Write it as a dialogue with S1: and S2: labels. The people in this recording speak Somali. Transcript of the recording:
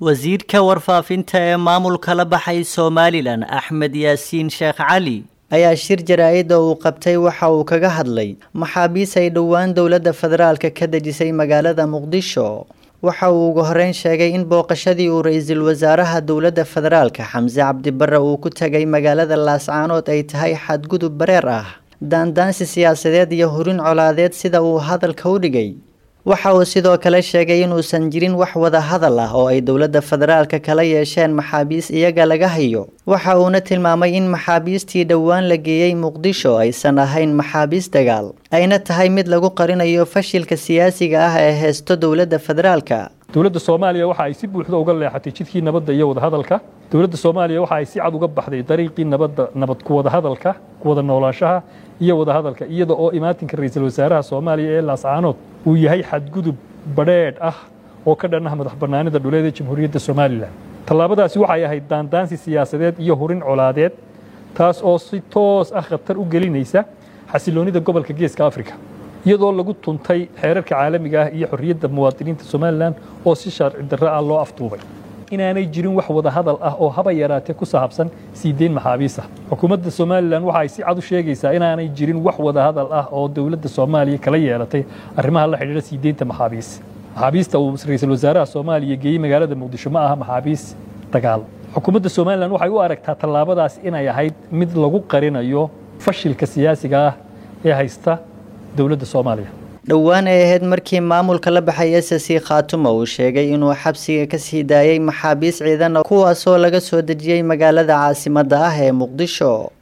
S1: wasiirka warfaafinta ee maamulka la baxay Somaliland Axmed Yaasiin Sheekh Cali ayaa shir jaraa'id oo uu qabtay waxa uu kaga hadlay maxaabiis ay dhowaan dowladda federaalka ka dejisay magaalada Muqdisho. waxa uu ugu horeyn sheegay in booqashadii uu ra'iisul wasaaraha dowladda federaalka Xamse Cabdi Barre uu ku tagay magaalada Laascaanood ay tahay xadgudub bareer ah, daandaansi siyaasadeed iyo hurin colaadeed sida uu hadalka u dhigay. waxa uu sidoo kale sheegay inuusan jirin wax wada hadal ah oo ay dowladda federaalka kala yeesheen maxaabiis iyaga laga hayo. waxa uuna tilmaamay in maxaabiistii dhowaan la geeyay Muqdisho aysan ahayn maxaabiis dagaal, ayna tahay mid lagu qarinayo fashilka siyaasiga ah ee haysto dowladda federaalka.
S2: dowladda Soomaaliya waxa ay si buuxda uga leexatay jidkii nabadda iyo wada hadalka. dowladda Soomaaliya waxa ay si cad uga baxday dariiqii nabad ku wada hadalka, ku wada noolaanshaha iyo wada hadalka, iyada oo imaatinka ra'iisul wasaaraha Soomaaliya ee Laascaanood uu yahay xadgudub badheedh ah oo ka dhan ah madaxbannaanida dhuleed ee Jamhuuriyadda Soomaaliland. tallaabadaasi waxay ahayd daandaansi siyaasadeed iyo hurin colaadeed, taas oo si toos ah khatar u gelinaysa xasiloonida gobolka Geeska Afrika, iyadoo lagu tuntay xeerarka caalamiga ah iyo xorriyadda muwaadiniinta Somaliland oo si sharci darro ah loo afduubay. inaanay jirin wax wada hadal ah oo haba yaraatee ku saabsan siideyn maxaabiis ah. xukuumadda Somaliland waxa ay si cad u sheegaysaa inaanay jirin wax wada hadal ah oo dowladda Soomaaliya kala yeelatay arrimaha la xiriira siideynta maxaabiis. maxaabiista uu ra'iisul wasaaraha Soomaaliya geeyay magaalada Muqdisho ma aha maxaabiis dagaal. xukuumadda Somaliland waxay u aragtaa tallaabadaas inay ahayd mid lagu qarinayo fashilka siyaasiga ah ee haysta dowladda Soomaaliya.
S1: dhowaan ay ahayd markii maamulka la baxay SSC Khaatumo uu sheegay inuu xabsiga ka sii daayay maxaabiis ciidan kuwaas oo laga soo dejiyay magaalada caasimadda ah ee Muqdisho.